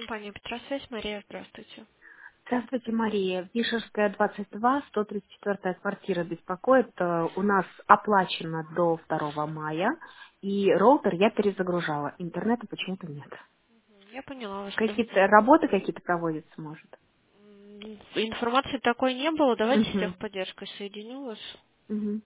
компания Петросвязь. Мария, здравствуйте. Здравствуйте, Мария. Вишерская, 22, 134 квартира беспокоит. У нас оплачено до 2 мая, и роутер я перезагружала. Интернета почему-то нет. Я поняла вас. Какие-то работы какие-то проводятся, может? Информации такой не было. Давайте с Угу. техподдержкой соединю вас. Угу.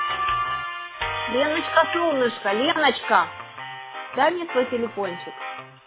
Леночка, солнышко, Леночка, дай мне свой телефончик.